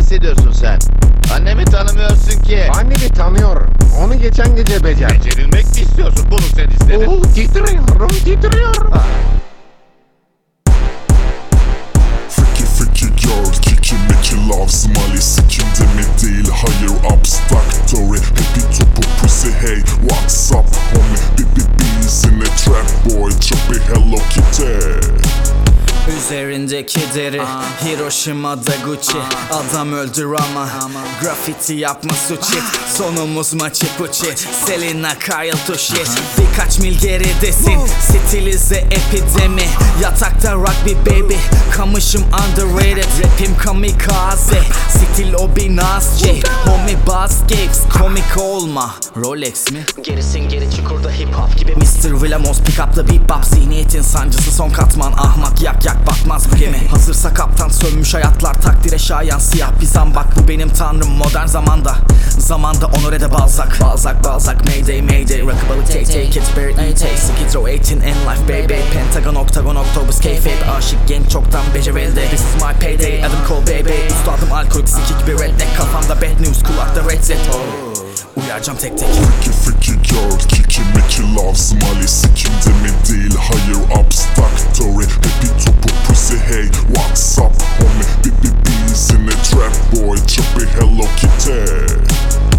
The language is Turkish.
bahsediyorsun sen? Annemi tanımıyorsun ki. Annemi tanıyorum. Onu geçen gece becerdim. Becerilmek mi istiyorsun? Bunu sen istedin. Titriyorum. Freaky girl, kiki Mickey loves Molly. Sikimde mi değil, hayır abstractory. Happy topu pussy, hey what's up homie. BBB's in a trap boy, chubby Hello Kitty. Üzerindeki deri Hiroşima'da Gucci. Adam öldür ama grafiti yapma suçi. Sonumuz maçı puçi. Selena Kyle Toshi. Birkaç mil geridesin. Stilize epidemi. Yatakta rugby baby. Kamışım underrated. Rapim kamikaze. Stil o binazci. Homie Buzz Gates. Komik olma. Rolex mi? Gerisin geri çukurda hip hop gibi. Mr. Willamos pick up'la bebop. Zihniyetin sancısı son katman. Ahmak yak yak batmaz bu gemi. Hazırsa kaptan sönmüş hayatlar. Takdire şayan siyah bir zambak. Bu benim tanrım modern zamanda. Zamanda Honore'de Balzac. Balzac mayday mayday. Rakı balık take take kids buried me take. Skid row 18 in life baby. Pentagon octagon octopus kayfabe. Aşık game çoktan becerildi. This is my payday Adam Cole baby. Üstadım alkolik sikik bir redneck. Kafamda bad news kulakta red set. Uyaracağım tek tek. Freaky girl, kiki Mickey loves Molly. Sikimde mi değil, hayır abstractory. Happy topu pussy, hey what's up homie. BBB's in a trap boy, chubby Hello Kitty.